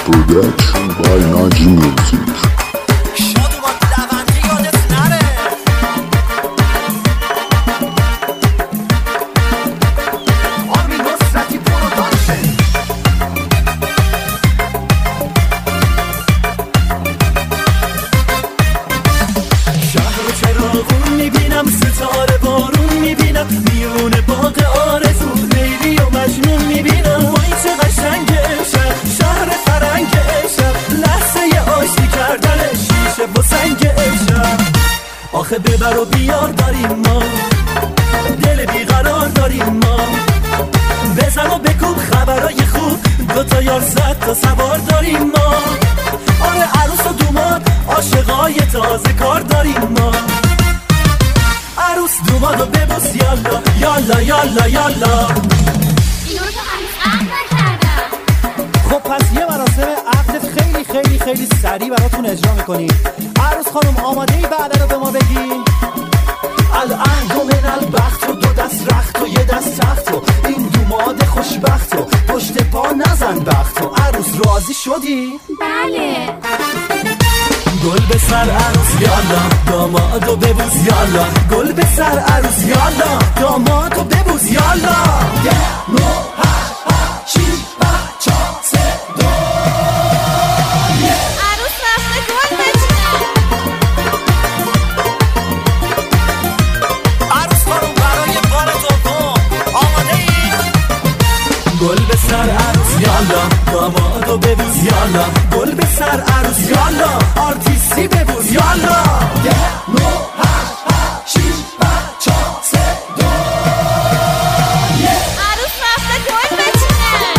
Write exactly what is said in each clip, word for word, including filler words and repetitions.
Production by Naji Music. آخه ببر و بیار داریم ما، دل بیقرار داریم ما، بزن و بکوب خبرای خوب، دوتا یار صد تا سوار داریم ما. آره عروس و دوماد عاشقای تازه کار داریم ما. عروس دومادو ببوس یالا یالا یالا یالا. اینو تو هنوز عقد نکردم. خب پس یه مراسم عقد خیلی خیلی خیلی سریع براتون اجرا میکنیم. عروس خانم آماده ای بعد رو به ما بگی؟ الان دو من البخت و دو دست رخت و یه دست تخت و این دوماد خوشبخت و پشت پا نزن بخت و عروس راضی شدی؟ بله. گل به سر عروس یالا دامادو ببوس یالا. گل به سر عروس یالا دامادو ببوس یالا. یه نو هشت هشت شیش پنج چهار سه دو. عروس رفته گل بچینه. عروس خانم برای بار دوم آماده ای؟ گل به سر عروس یالا دامادو ببوس یالا. گل به سر عروس یالا آرتیستی ببوس یالا. یه نو هشت هشت شیش پنج چهار سه دو. عروس رفته گل بچینه.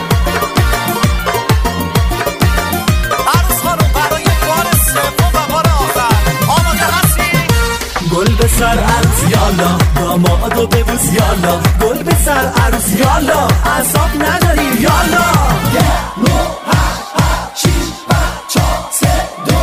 عروس خانم برای بار سوم و بار آخر آماده هستی؟ گل به سر عروس یالا دامادو ببوس یالا. گل به سر عروس یالا اعصاب نداری یالا. یه نو هشت هشت شیش پنج چهار سه دو.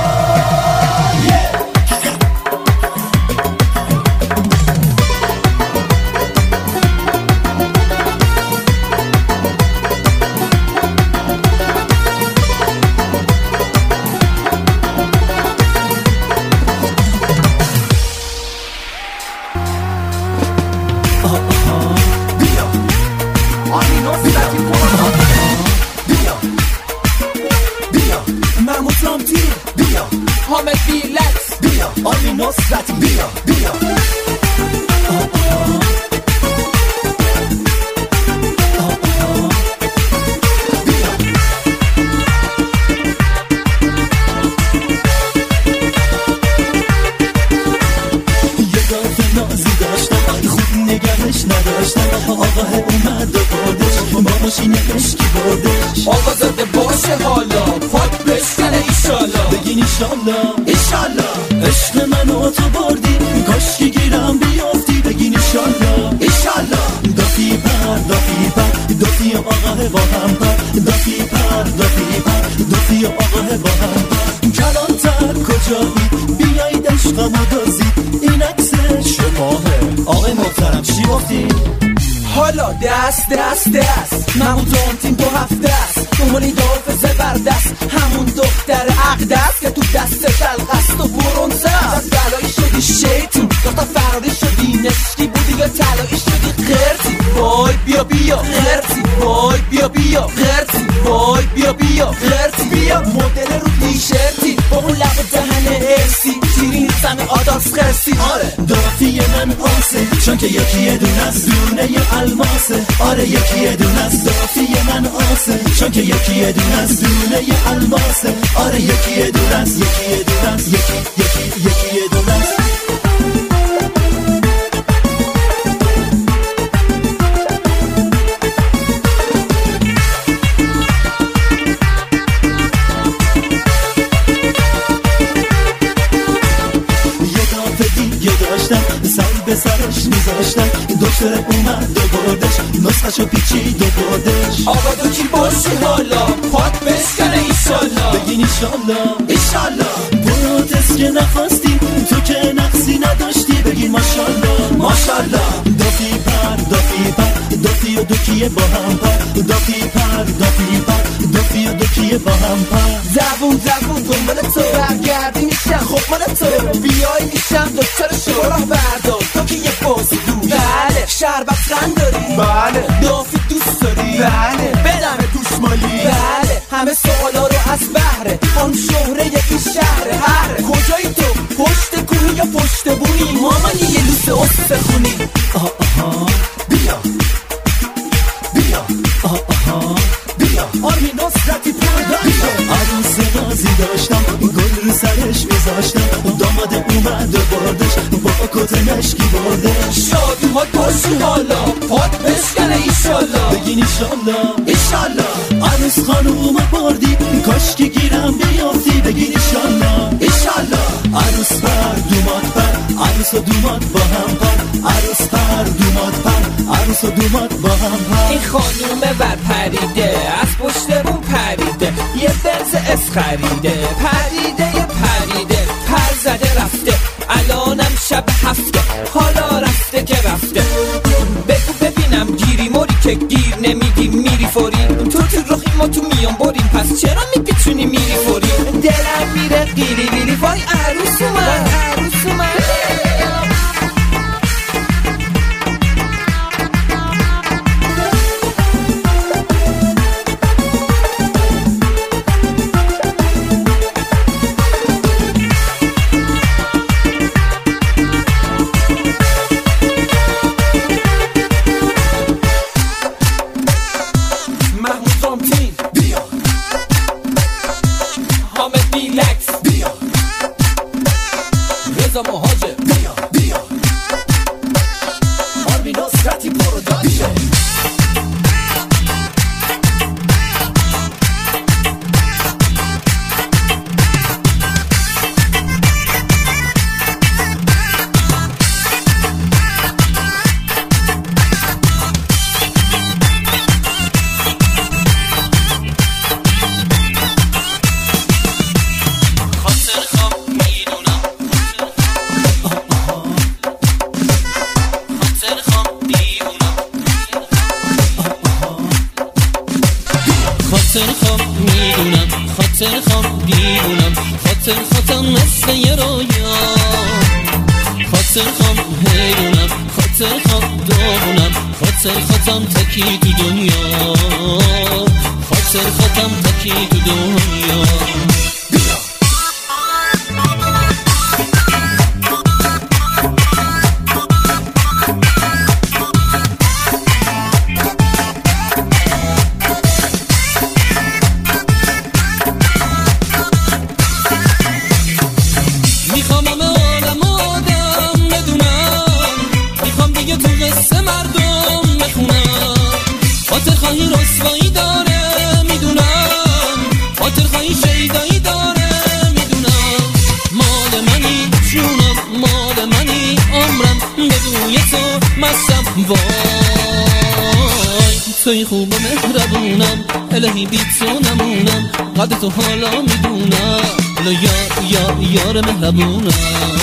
حامد بیلکس بیا آمی نصرتی بیا بیا. یه دافت نازی داشتم خوب نگهش نداشتم. آقا اومد و بردش با ماشین عشقی بردش. آقا زده باشه حالا پاک بشکنه ایشالا. بگین ایشالا ایشالا. عشق منو تو بردی کاشکی گیرم بیافتی. بگین ایشالا ایشالا. دافی پر دافی پر دافی آقا با هم پر. دافی پر دافی پر دافی آقا با هم پر. کلانتر کجایی بیایید عشقمو دازید. این عکس شماهه آقای محترم چی گفتی؟ حالا دست دست دست محمود تیم تو هفت دست دومانی داف زبردست همون دختر عقدست که تو دست دلقست و برونزه است. بلایی شدی شیطون داختا فراری شدی نشکی بودی یا تلایی شدی خرسی. وای بیا بیا خرسی. وای بیا بیا خرسی. وای بیا بیا خرسی. بیا مدل رو تیشرتی با اون لب و دهن ارسی تیرین زمه آدارس خرسی. آره دافی من آسه چون که یکی یه دون از دونه ی الماسه. آره یکی یه دون از دافی من آسه چون که یکی یه دون از دونه ی الماسه. آره یکی یه دون از یکی یه دون از یکی یکی یکی یه دون از. سر به سرش میذاشتن دکتر اومد و بردش نسخشو پیچید و بردش. آقا تو کی باشی حالا پاک بشکنه ایشالا. بگین ایشالا ایشالا. بودت که نخواستی تو که نقصی نداشتی. بگین ماشالله ماشالله. دافی پر دافی پر دافی و دوکیه با هم پر. دافی پر دافی پر دافی و دوکیه یکی با هم پر زبون زبون دنبال تو برگردی میشم خب مال تو بیایی میشم دکتر شوراه بردار تو که یه بازی دوش بله شربت رنگ داری بله دافی دوست داری بله بدم گوشمالی بله همه سوالا رو از بهره آن شهره یکی شهره هر کجایی تو پشت کوهی یا پشت بونی مامانی یه لوس استخونی آه آها بیا بیا آه آها بیا آرمین نصرتی پرداشت عروس غازی داشتم گل رو سرش میذاشتم داماد اومد و بردش با کت مشکی بردش شادی ها گوشی حالا پاد بشکنه ایشالله بگین ایشالله ایشالله عروس خانوم بردی کاشکی گیرم بیافتی بگین ایشالله ایشالله عروس پر دومات پر عروس و دومات با هم پر عروس پر دومات پر عروس و دومات با هم پر این خانوم بر پریده از پشت بون پریده یه برز اس خریده پریده یه پریده پر زده رفته الانم شب هفته حالا رفته که رفته بگو ببینم گیری موری که گیر نمیدی میری فوری تو تو رخی ما تو میان بریم پس چرا میپیچونی میری فوری دلم میره قیلی بیلی وای عروس اومد عروس اومد تکی تو دنیا خاطر خودم تکی تو دنیا میخوام همه عالم آدم بدونم میخوام دیگه تو قصه مردم بخونم خاطر خواهی رسوایی داره میدونم خاطر خواهی شیدایی داره میدونم مال منی جونم مال منی عمرم بدون تو مستم وای توی خوب و مهربونم الهی بی تو نمونم قدر تو حالا میدونم الا یار یار یار مهربونم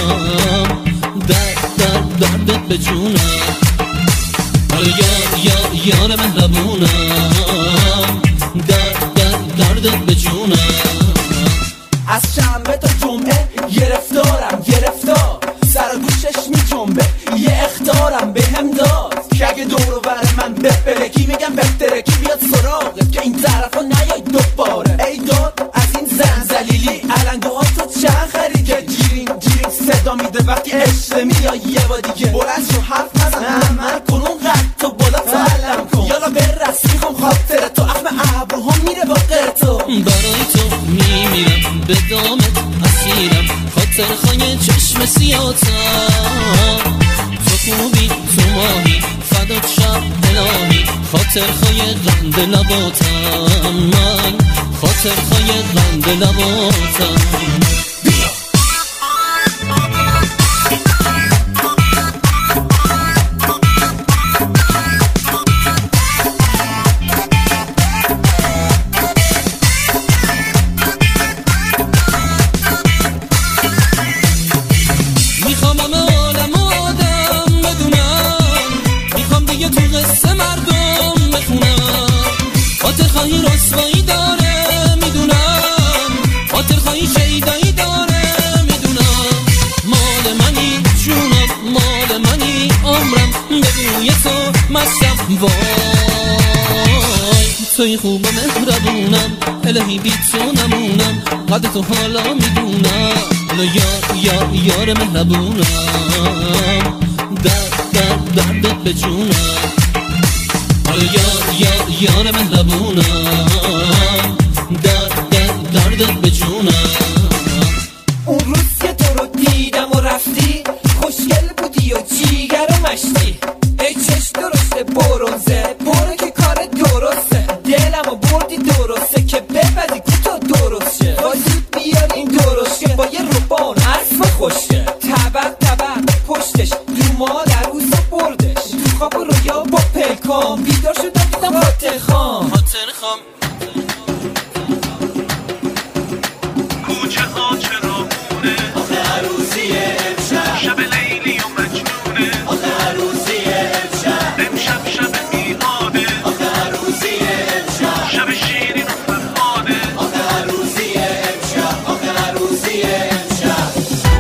درد درد دردت به جونم الا یار یار یار مهربونم درد درد دردت به جونم از شنبه تا جمعه گرفتارم گرفتار سر گوشش می جنبه یه اخطارم به هم داد که اگه دورو بر من بپلکی میگم بهترکی بیاد سراغت که این طرفا نیای دوباره ای داد از این زن زلیلی علنگوها تو چند خرید که جیرین جیرین صدا میده وقتی عشق میای یه با دیگه بلند شو حرف نزن من کنون قد تو بالا تعلم کن یالا برس میخوام خاطر تو اخم ابروها میره با غیر تو برای تو میمیرم به دامت اسیرم خاطر خواهی چشم سیاتم تو خوبی تو ماهی فدات شب الهی خاطر خواهی غند لباتم من خاطر خواهی غند لباتم خاطر خواهی رسوایی داره توی خوب و مهربونم، الهی بی تو نمونم، قدر تو حالا میدونم، حالا یار یار یار مهربونم، درد درد دردت به جونم، حالا یار یار یار مهربونم، درد درد دردت به جونم. اون روز که تو رو دیدم و رفتی، خوشگل بودی و جیگر و مشتی، ای چشم درسته برونزه، برو که کار درسته، دلم و بردی درسته که بپدی که تو درست شه، با زود بیار این درست شه، با یه روبان اسب خوشه، طبق طبق پشتش رو مادر روز بردش، تو خواب و رویا با پلکام بیدار شدم دیدم خاطر خام خاطر خام کوچه ها چراغونه، آخه عروسیه امشب، شب لیلی و مجنونه، آخه عروسیه امشب، امشب شب میلاده، آخه عروسیه امشب، شب شیرین و فرهاده، آخه عروسیه امشب، آخه عروسیه امشب.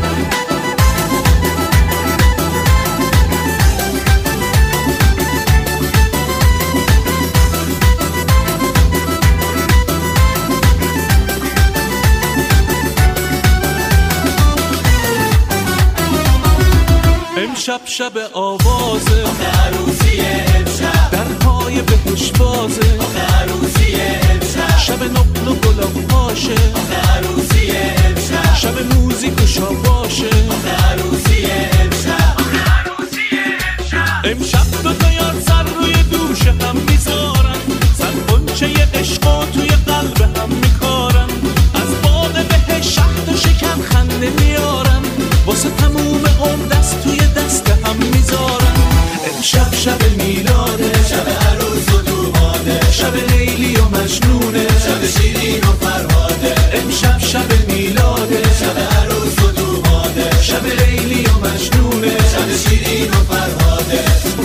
امشب شب آوازه، آخه عروسیه امشب، درهای بهش بازه، آخه عروسیه امشب، شب نقل و گلاب پاشه، آخه عروسیه امشب، شب موزیک و شاباشه، آخه عروسیه امشب، آخه عروسیه امشب. امشب دو تا یار سر روی دوش هم میذارن، سر قنچه عشق و توی قلب هم میکارن، از باغ بهش شهد و شکر خنده میارن، واسه تموم عمر دست توی دست هم میذارن. امشب شب میلاده، شب عروس و دوماده، شب لیلی و مجنونه، شب شیرین و فرهاده، امشب شب میلاده، شب عروس و دوماده، شب لیلی و مجنونه، شب شیرین و فرهاده.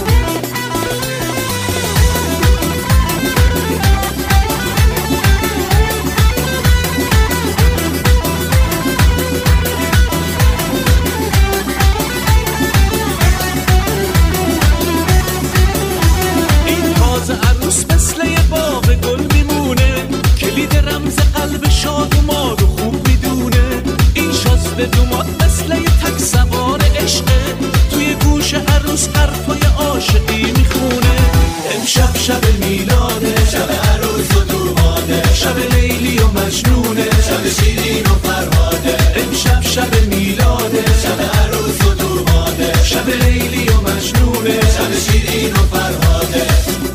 این تازه عروس مثل یه باغ گل میمونه، کلید رمز قلب شاد و ماد و خوب میدونه، این شازده دوماد مثل یه تک سوار عشقه، توی گوش عروس حرفای عاشقی میخونه. امشب شب میلاده، شب عروس و دوماده، شب لیلی و مجنونه، شب شیرین و فرهاده، امشب شب میلاده، شب عروس و دوماده، شب لیلی و مجنونه، شب شیرین و فرهاده.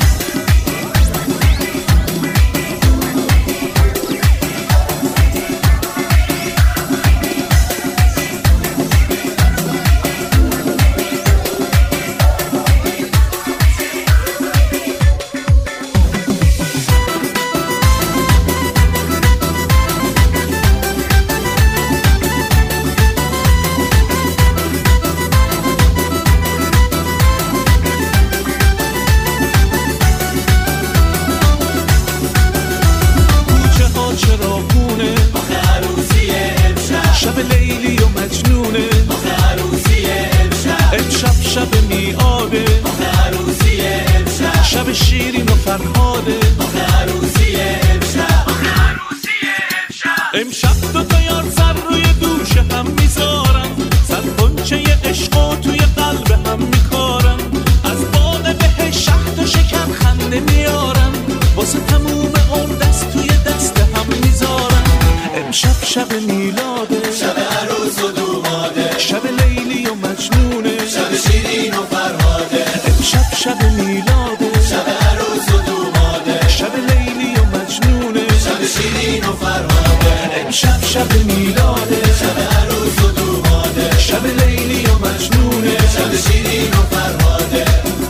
کوچه ها چراغونه، آخه عروسیه امشب، شب لیلی و مجنونه، آخه عروسیه امشب، امشب شب میاده، آخه عروسیه امشب، شب شیرین و فرهاده، آخه عروسیه امشب، آخه عروسیه امشب. امشب دو تا یار سر روی دوش هم میذارن، سر قنچه عشق و توی قلب هم میکارن، از باغ بهش شهد و شکر خنده میارن، واسه تموم عمر دست توی دست هم میذارن. امشب شب میلاده، شب عروس و دوماده، شب لیلی و مجنونه، شب شیرین و فرهاده، امشب شب میلاده، شب عروس و دوماده، شب لیلی و مجنونه، شب شیرین و فرهاده، امشب شب میلاده، شب عروس و دوماده، شب لیلی و مجنونه، شب شیرین و فرهاده.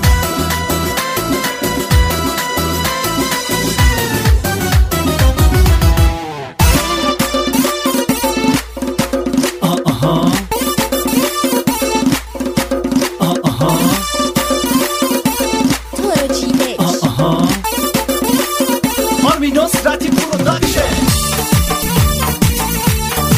تو رو چیدش آرمین نصرتی پروداکشن.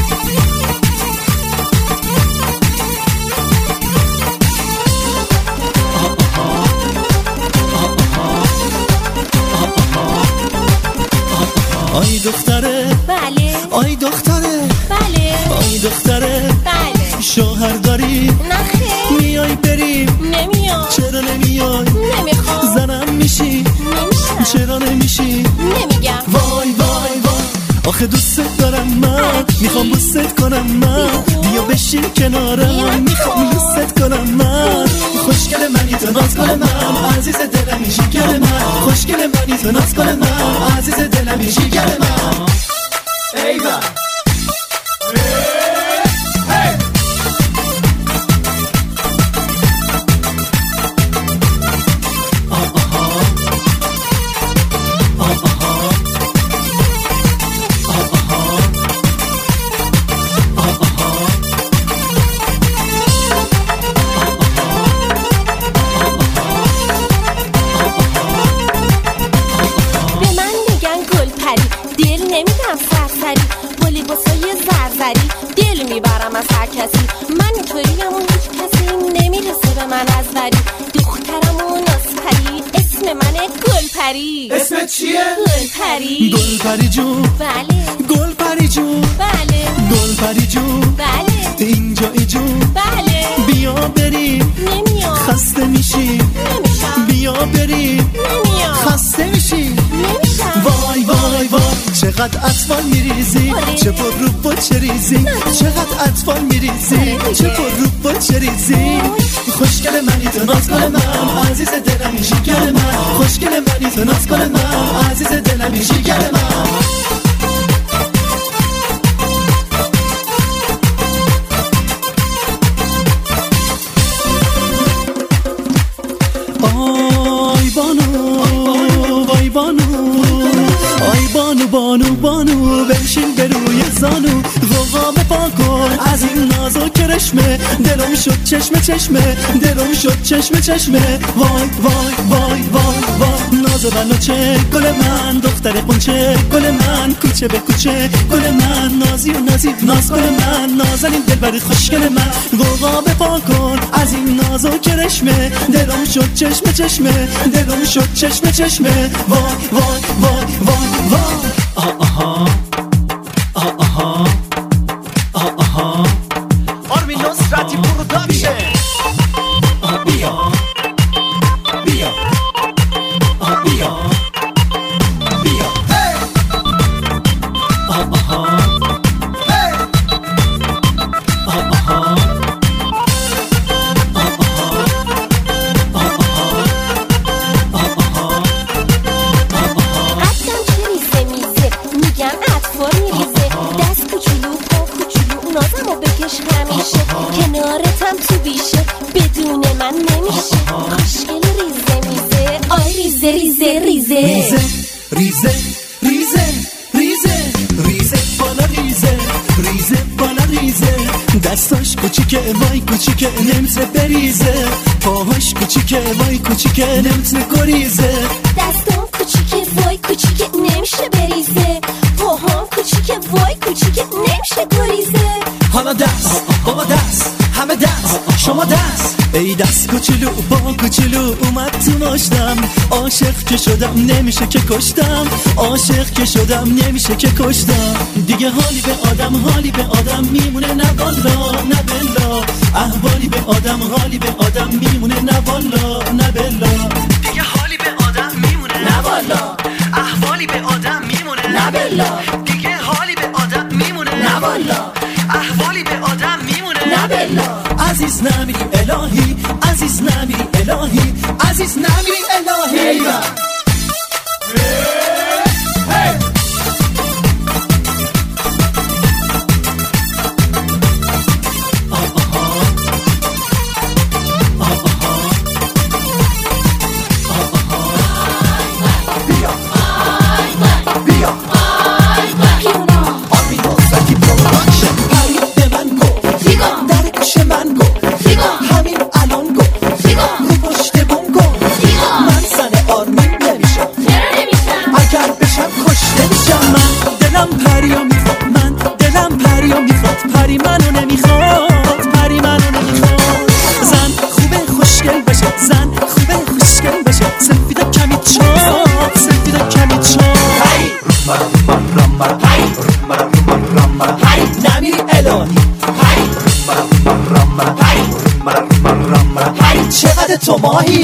آی دختره بله آی دختره بله آی دختره بله شوهر داری نخیر میای بریم نمیام چرا نمیای نمیخوام زنم میشی نمیشم چرا نمیشی نمیگم وای وای وای آخه دوست دارم من میخوام بوست کنم من بیا بشین کنارم میخوام بوست کنم من خوشگل منی تو ناز کن من عزیز دلم شکر من خوشگل منی تو ناز کن من عزیز دلم شکر من ایوان میبرم از هر کسی من اینطوریم و هیچ کسی نمیرسه به من از وری دخترم و نازپری اسم منه گلپری اسمت چیه؟ گلپری گلپری جون بله گلپری جون بله گلپری جون بله اینجایی جون بله بیا بریم نمیام خسته میشی نمیشم بیا بریم نمیام خسته میشی نمیشم وای وای وای چقدر اطفال میریزی آره. چه پر رو با چه ریزی چقدر اطفال میریزی چه پر رو با چه ریزی خوشگل منی تو ناز کن من عزیز دلم شکر من خوشگل منی تو ناز کن من عزیز دلم شکر من آی بانو وای بانو آی بانو بانو بانو بنشین به روی زانو غوغا بپا کن از این ناز و کرشمه دلم شد چشمه چشمه دلم شد چشمه چشمه وای وای وای وای وای ناز و بناچه گل من دختر قنچه گل من کوچه به کوچه گل من نازی و نازی ناز گل من نازنین دلبر خوشگل من غوغا بپا کن از این ناز و کرشمه دلم شد چشمه چشمه دلم شد چشمه چشمه وای وای وای وای وای آه آها آه آها آه آها آرمین نصرتی پروداکشن بیا بیا آه بیا بیا آه آها آه آها کنارتم تو بیشه بدون من نمیشه خوشگل ریزه میزه آی ریزه ریزه ریزه ریزه ریزه ریزه ریزه ریزه بالا ریزه ریزه بالا ریزه دستاش کوچیکه وای کوچیکه نمیتونه بریزه پاهاش کوچیکه وای کوچیکه نمیتونه گریزه دستام کوچیکه وای کوچیکه نمیشه بریزه پاهام کوچیکه وای کوچیکه نمیشه گریزه حالا دست بابا دست همه دست شما دست ای دست کوچولو با کوچولو اومد تو ماشتم عاشق که شدم نمیشه که کشتم عاشق که شدم نمیشه که کشتم دیگه حالی به آدم حالی به آدم میمونه نه والا نه بلا احوالی به آدم حالی به آدم میمونه نه والا نه بلا دیگه حالی به آدم میمونه نه والا احوالی به آدم میمونه نه بلا دیگه حالی به آدم میمونه نه والا احوالی به آدم میمونه نه بلا عزیز نمیری الهی عزیز نمیری الهی عزیز نمیری الهی سفید کمی چاپ سفید کمی چاپ رامبا رامبا رامبا رامبا نمیری الهی رامبا رامبا رامبا رامبا رامبا چقدر تو ماهی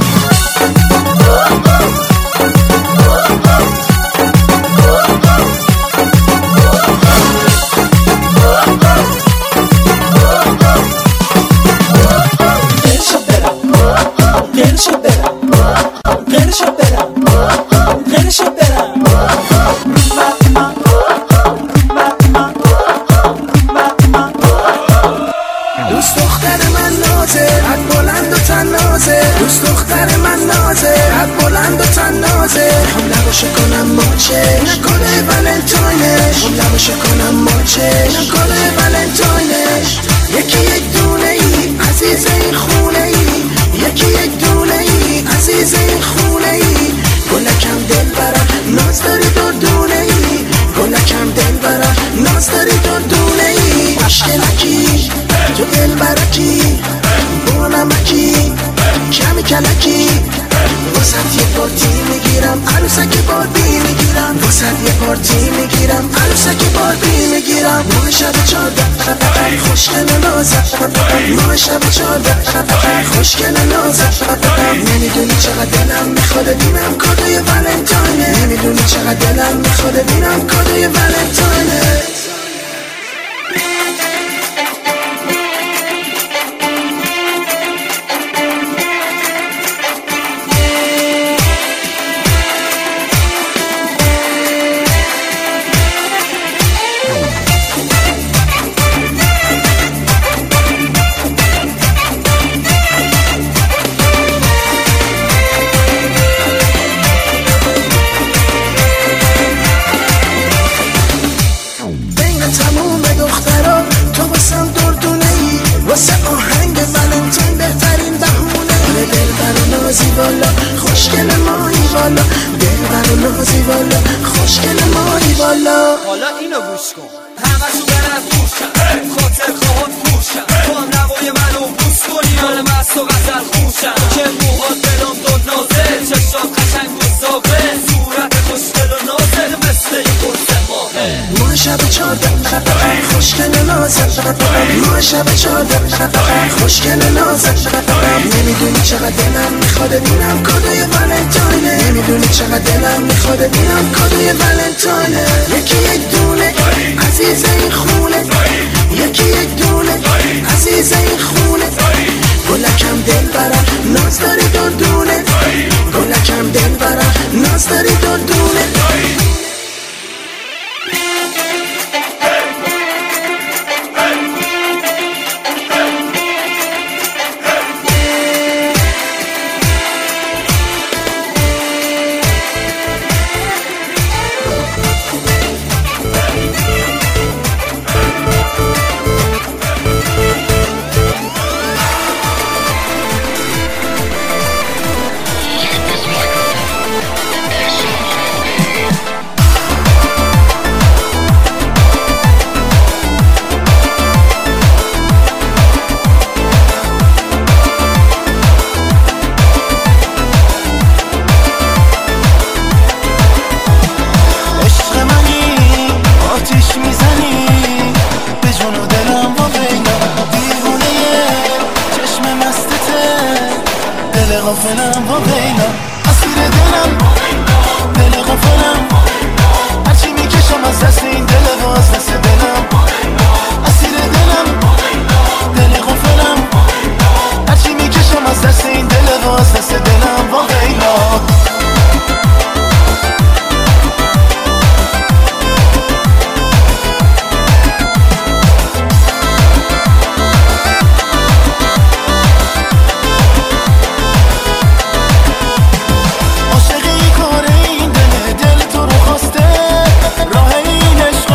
خوشگل نازت نمیدونی چقدر دلم میخواد ببینم کادوی ولنتاینه نمیدونی چقدر دلم میخواد ببینم کادوی ولنتاینه حالا اینو گوش کن همه شو برن خوشم خاطر خواهد خوشم تو هم نوای منو بوس کنی حال مست و غزل خوشم که موهات دلم داد نازل چشات قشنگ گستاقه صورت خوشگل و نازل مثل یه قرص ماهه ما شب چارده خوشگل نازل ما شب چارده خوشگل نازل نمیدونی چقدر دلم میخواد ببینم کادوی ولنتاینه نمیدونی چقدر دلم میخواد ببینم کادوی ولنتاینه یکی یک دونه عزیز این خونه یکی یک دونه عزیز این خونه گلکم دل برم ناز داری دردونه گلکم دل برم ناز داری دردونه غافلم با بینا اسیر دلم دل غافلم هرچی میکشم از دست این دل و از دست دلم اسیر دلم دل غافلم هرچی میکشم از دست این دل و از دست دلم با بینا راه اینش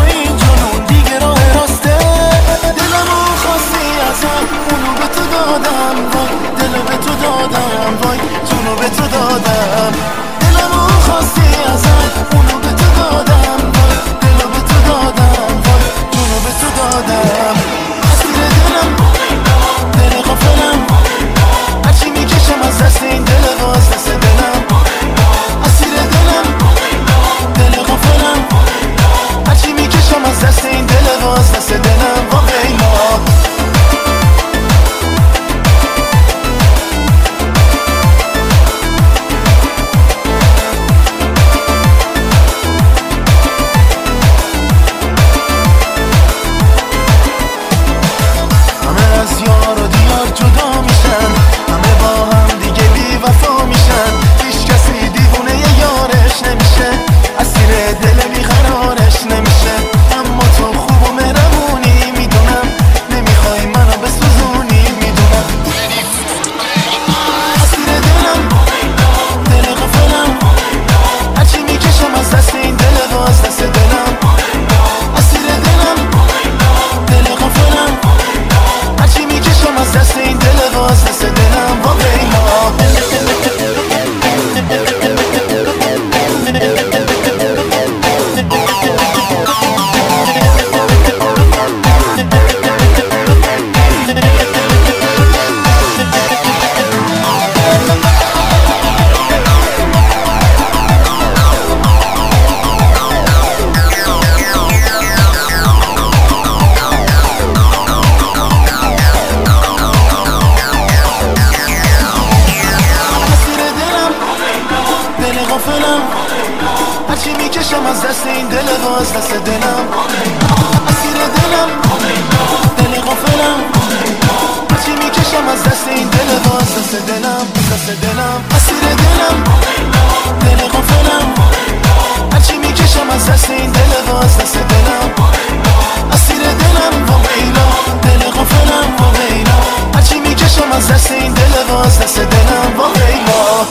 دلم اسیر دلم دل غافلم هرچی میکشم از دست این دل و از دست دلم از دست دلم اسیر دلم دل غافلم هرچی میکشم از دست این دل و از دست دلم اسیر دلم و ویلا دل غافلم و ویلا هرچی میکشم از دست این دل و از دست دلم و ویلا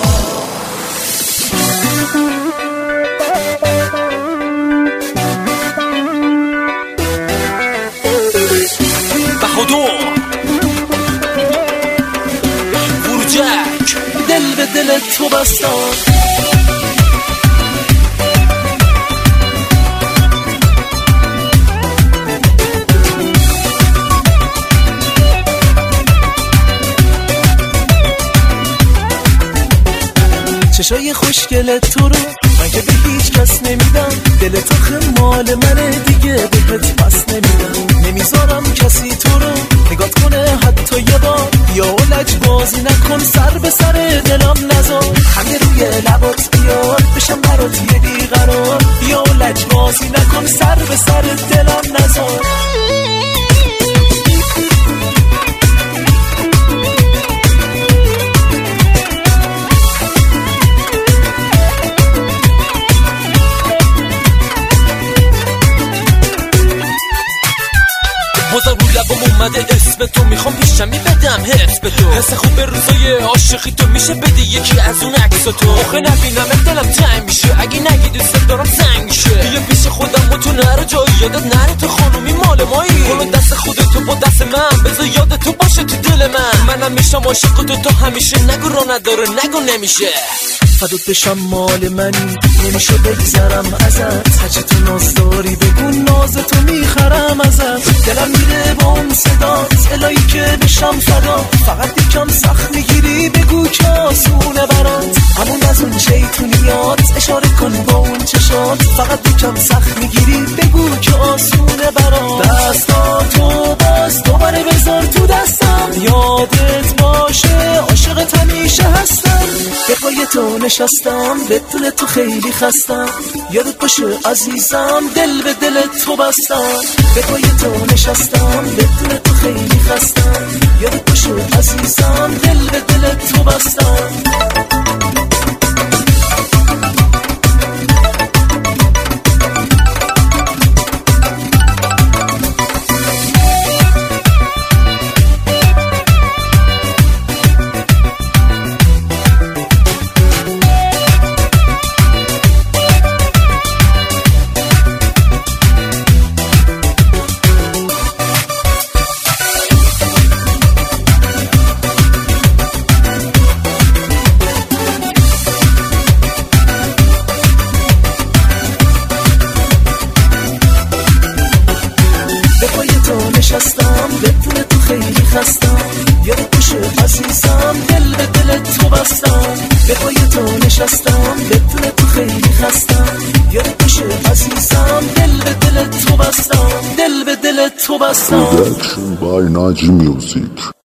فروجک دل به دل تو بستان چشای خوشگل تو رو من که به هیچ کس نمیدم دل تو خمال منه دیگه بهت پس نمیدم نمیذارم کسی تو رو نگات کنه حتی یه بار یا لج بازی نکن سر به سر دلم نذار همه روی لبات بیار بشم برات یه بیقرار یا لج بازی نکن سر به سر دلم نذار بازم رو لبم اومده اسم تو میخوام پیشمی بدم حس به تو حس خوب به روزای عاشقی تو میشه بدی یکی از اون عکس تو آخه نبینم دلم تنگ میشه اگه نگی دوست دارم سنگ میشه یه پیش خودم با تو نره جایی یادت نره تو خانومی مال مایی کنو دست خودتو با دست من بذار یاد تو باشه تو دل من منم میشم عاشق تو تو همیشه نگو رو نداره نگو نمیشه فدات بشم مال منی نمیشه بگذرم ازت هرچی تو ناز داری بگو ناز تو میخرم ازت دلم میره با اون صدات الهی که بشم فدا فقط یکم سخت میگیری بگو که آسونه برات همون از اون شیطونیات اشاره کن با اون چشات فقط یکم سخت میگیری بگو که آسونه برات دستاتو باز دوباره بذار تو دستم یادت باشه عاشقت همیشه هستم به پای تو نشستم بدون تو خیلی خستم یادت باشه عزیزم دل به دل تو بستم به پای تو نشستم بدون تو خیلی خستم یادت باشه عزیزم دل به دل تو بستم نشستم بدون تو خیلی خستم یادت باشه عزیزم دل به دل تو بستم به پای تو نشستم بدون تو خیلی خستم یادت باشه عزیزم دل به دل تو بستم دل به دل تو بستم Production by Naji Music.